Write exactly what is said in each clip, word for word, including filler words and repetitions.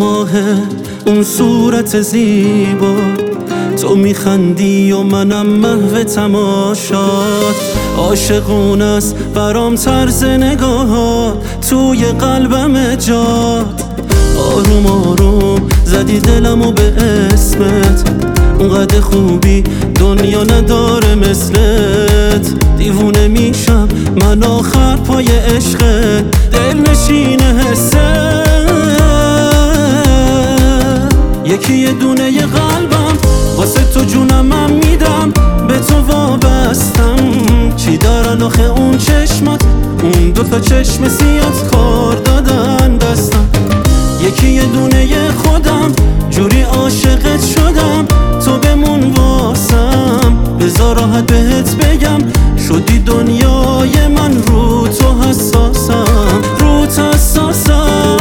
ماه اون صورت زیبا، تو میخندی و منم محو تماشات. عاشقون است برام طرز نگاهات، توی قلبم جات. آروم آروم زدی دلمو به اسمت، اونقدر خوبی دنیا نداره مثلت. دیوونه میشم من آخر پای عشقت، دل نشین حسه. یکی یه دونه ی قلبم واسه تو جونم من میدم، به تو وابستم. چی دارن آخه اون چشمات، اون دوتا چشم سیات کار دادن دستم. یکی یه دونه ی خودم، جوری عاشقت شدم، تو بمون واسم. بذار راحت بهت بگم، شدی دنیای من، رو تو حساسم، رو تو حساسم.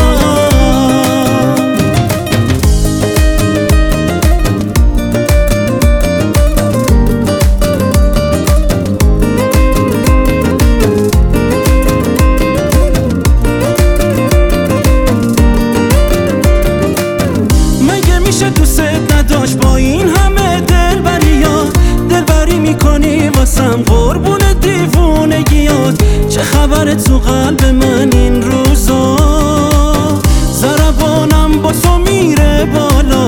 میشه دوست نداشت با این همه دلبریا، دلبری میکنی واسم قربون دیوونگیات. چه خبره تو قلب من این روزا، ضربانم با تو میره بالا.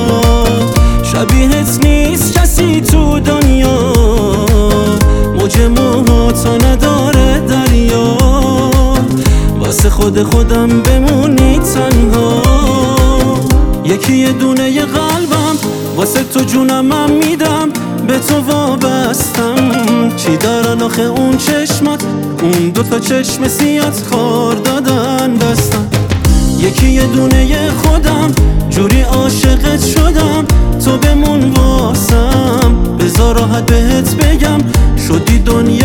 شبیهت نیست کسی تو دنیا، موج موهاتو نداره دریا. واسه خود خودم بمونی تنها. یکی یه دونه ی قلبم واسه تو جونم من میدم، به تو وابستم. چی دارن آخه اون چشمات، اون دوتا چشم سیات کار دادن دستم. یکی یه دونه ی خودم، جوری عاشقت شدم، تو بمون واسم. بذار راحت بهت بگم، شدی دنیا